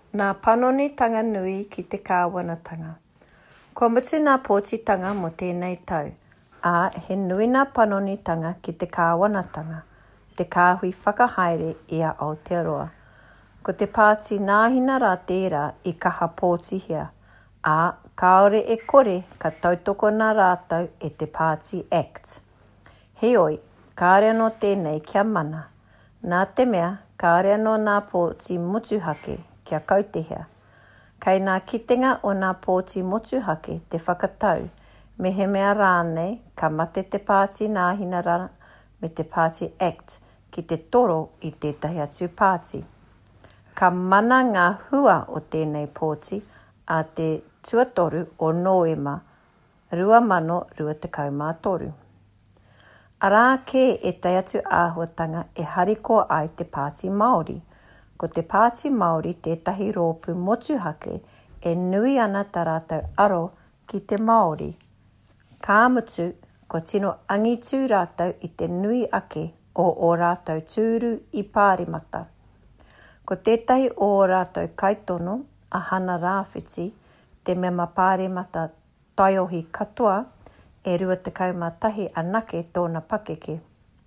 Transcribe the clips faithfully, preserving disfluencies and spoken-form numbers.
Nā panonitanga nui ki te kāwanatanga. Kua mutu nā pōtitanga mo tēnei tau, ā he nui nā panonitanga ki te kāwanatanga, te kāhui whakahaere i a Aotearoa. Ko te pāti nāhina rā tērā i kaha pōtihia, ā kāore e kore ka tautoko nā rātau e te Party Act. Heoi, kāre anō tēnei kia mana. Nā te mea, kāre anō nā pōti motuhake kia kautehia. Kei nā kitenga o nā pōti motuhake te whakatau, me he mea rānei ka mate te pāti nāhina rā me te Party Act ki te toro i tētahi atu pāti. Ka mana ngā hua o tēnei pōti a te tuatoru o Noema, rua mano rua tekau mā toru. Arā kē e tai atu āhuatanga e hariko ai te pāti Māori. Ko te pāti Māori tētahi rōpu motuhake e nui ana tā rātau aro ki te Māori. Kā mutu, ko tino angitu rātau i te nui ake o o rātau tūru i Pāremata. Ko tētahi o rātau kaitono a hana rāwhiti, te mema Pāremata taiohi katoa, e rua tekau mā tahi anake tōna pakeke.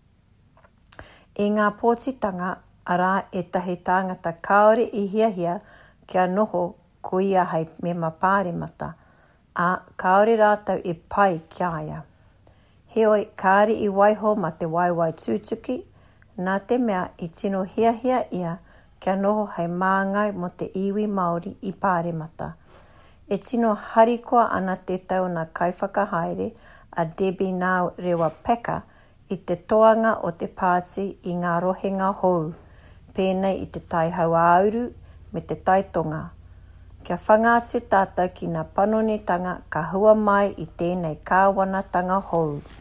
I ngā pōtitanga, arā e tahi tāngata kāore i hiahia kia noho ko ia hei mema Pāremata, a kāore rātau i pai kia aia. Heoi, kāre i waiho ma te waiwai tūtuki, nā te mea i tino hiahia ia kia noho hei māngai mo te iwi Māori i Pāremata. E tino harikoa ana te tau na kaiwhakahaere a Debbie Nau Rewa Peka i te toanga o te pāti i ngā rohenga hou, pēnei i te tai hauauru me te taitonga. Kia whangātu tātou ki ngā panonitanga ka hua mai i tēnei kāwanatanga hou.